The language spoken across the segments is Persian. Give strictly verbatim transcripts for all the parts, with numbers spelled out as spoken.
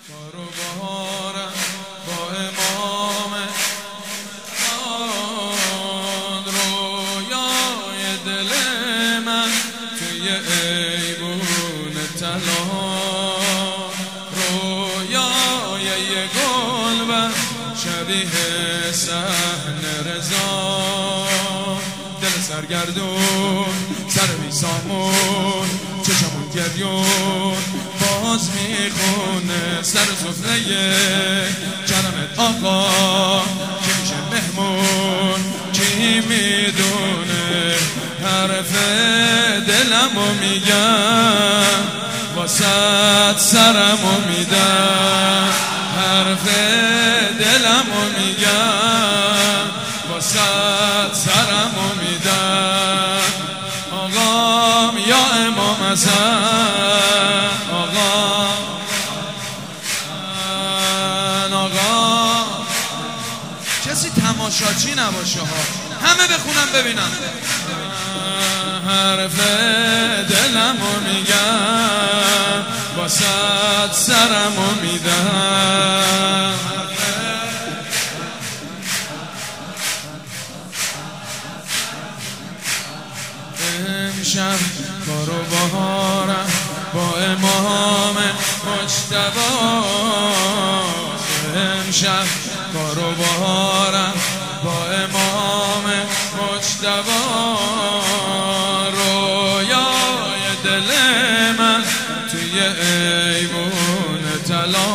بار و بارم با امام آن رویای دل من توی ایوون طلا، رویای یه گلبن شبیه صحن رضا، دل سرگردون سر بی سامون چشمون گریون باز میخونه سر سفره کرمت آقا کی میشه مهمون، کی میدونه حرف دلمو میگم واسه سرمو میدم، حرف دلمو میگم واسه سرمو میدم. آقام یا امام حسن، آقا آقا کسی تماشاچی نباشه ها، همه بخونم ببینم. حرف دلمو میگم واسه سرمو میدم. امشب بار و بهارم با امام مجتبی، امشب بار و بهارم با امام مجتبی، رویای دل من توی ایوون طلا،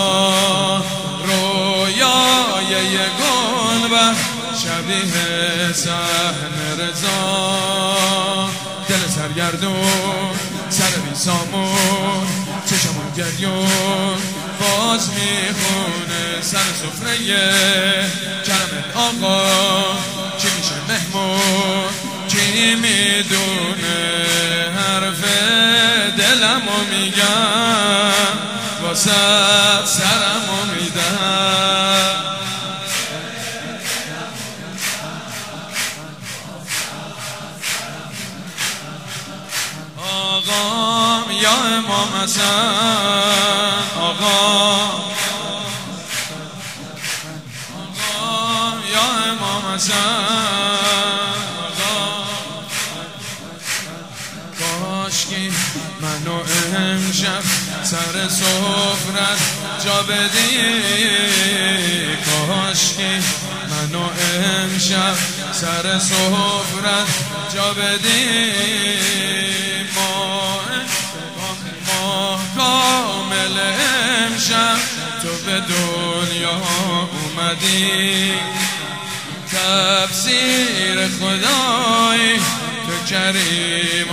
رویای یه گلبن شبیه صحن رضا، دل سرگردون سر بی سامون چشمون گریون باز میخونه سر سفره کرمت آقا کی میشه مهمون، کی میدونه حرف دلمو میگم واسه سرمو میدم. آقام یا امام حسن، آقا آقام یا امام حسن، آقا کاشکی منو امشب سر سفرت جا بدی، کاشکی منو امشب سر سفرت جا بدی. ماه کامل امشب تو به دنیا اومدی، تفسیر خدایی تو کریم و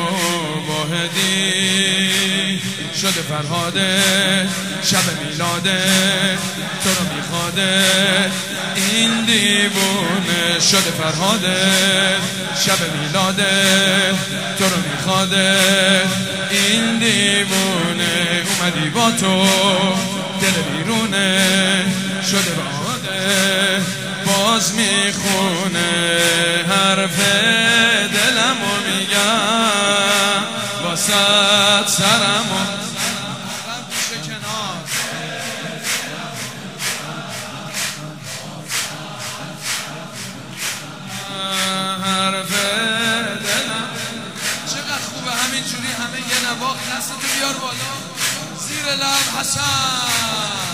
واحدی، شده فرهاده شب میلاده تو رو میخواده این دیوونه، شده فرهاده شب میلاده تو رو میخواده این دیوونه، اومدی با تو دل بیرونه شده باده باز میخونه حرف دلمو میگم واسه سرمو همینجوری همه یه نواخت دستتو بیار بالا زیر لب حسن.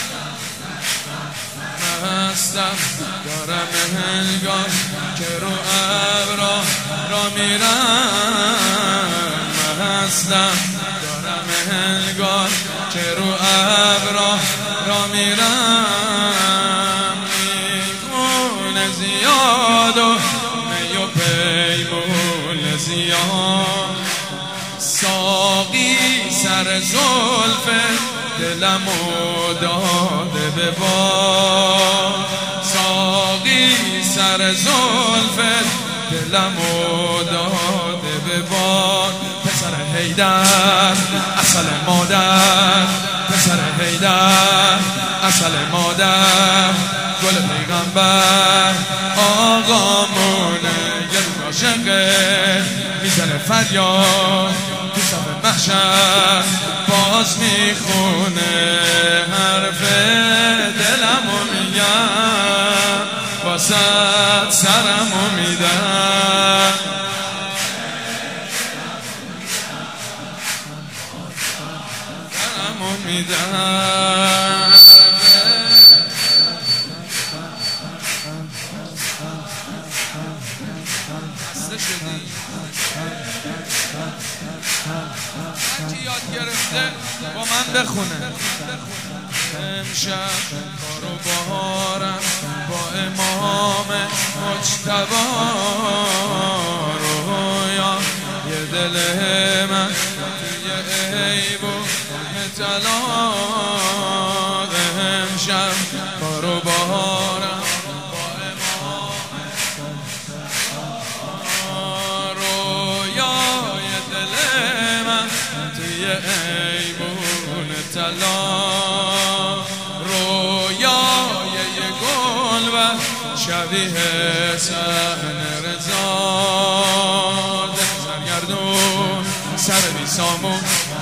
مستم دارم هنگام که رو ابرا را میرم، مستم دارم هنگام که رو ابرا را میرم، میخونه زیاد و می و پیمون زیاد، ساقی سر زلف دلمو داده به باد، ساقی سر زلف دلمو داده به باد. پسر حیدر اصل مادر، پسر حیدر اصل مادر، گل پیغمبر آقامونه، یه روز عاشقه میزنه فریاد تو صف محشر باز میخونه حرف دلمو میگم واسه سرمو میدم سرمو میدم خسته شدی هرکی یاد گرفته با من بخونه امشب بارو بهارم با امام مجتبی رویا یه دل من توی عیبون طلاق امشب بارو بهارم با امام رویا یه دل من توی عیبون طلاق رویای یه گل و شبیه صحن رضا سرگردون سر بی سامون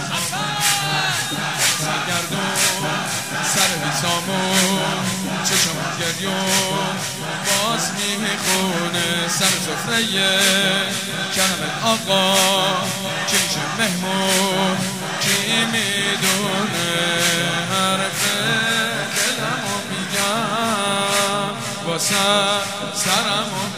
سرگردون سر بی سامون چشمت گریون باز میخونه سر سفره کلمت آقا کی میشه مهمون کی میدونه حرف دلمو میگم واسه سرمو